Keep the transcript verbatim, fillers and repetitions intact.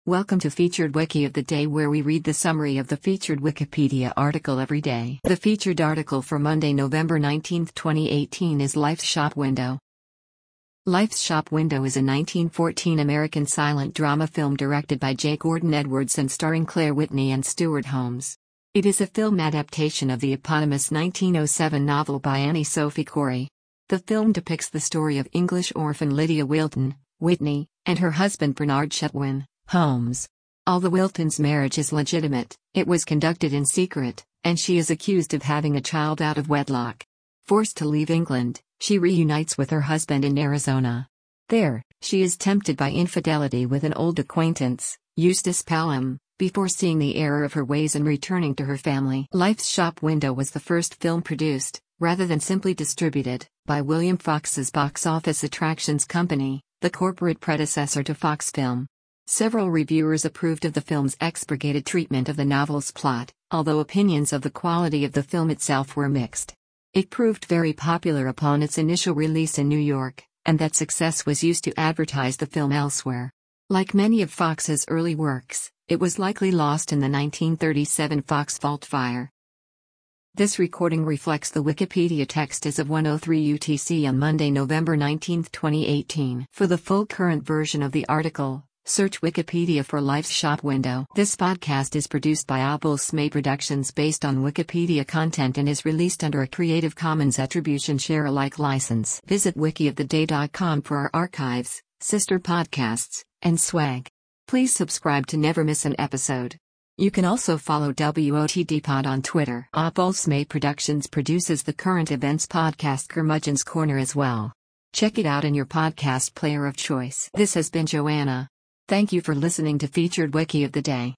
Welcome to Featured Wiki of the Day, where we read the summary of the featured Wikipedia article every day. The featured article for Monday, November nineteenth, twenty eighteen is Life's Shop Window. Life's Shop Window is a nineteen fourteen American silent drama film directed by J. Gordon Edwards and starring Claire Whitney and Stuart Holmes. It is a film adaptation of the eponymous nineteen oh seven novel by Annie Sophie Corey. The film depicts the story of English orphan Lydia Wilton, Whitney, and her husband Bernard Chetwynd, Holmes. Although Wilton's marriage is legitimate, it was conducted in secret, and she is accused of having a child out of wedlock. Forced to leave England, she reunites with her husband in Arizona. There, she is tempted by infidelity with an old acquaintance, Eustace Pelham, before seeing the error of her ways and returning to her family. Life's Shop Window was the first film produced, rather than simply distributed, by William Fox's Box Office Attractions Company, the corporate predecessor to Fox Film. Several reviewers approved of the film's expurgated treatment of the novel's plot, although opinions of the quality of the film itself were mixed. It proved very popular upon its initial release in New York, and that success was used to advertise the film elsewhere. Like many of Fox's early works, it was likely lost in the nineteen thirty-seven Fox Vault fire. This recording reflects the Wikipedia text as of one oh three U T C on Monday, November nineteenth, twenty eighteen. For the full current version of the article, search Wikipedia for Life's Shop Window. This podcast is produced by Apple-Smay Productions based on Wikipedia content and is released under a Creative Commons Attribution Share Alike license. Visit wiki of the day dot com for our archives, sister podcasts, and swag. Please subscribe to never miss an episode. You can also follow W O T D Pod on Twitter. Apple-Smay Productions produces the current events podcast Curmudgeon's Corner as well. Check it out in your podcast player of choice. This has been Joanna. Thank you for listening to Featured Wiki of the Day.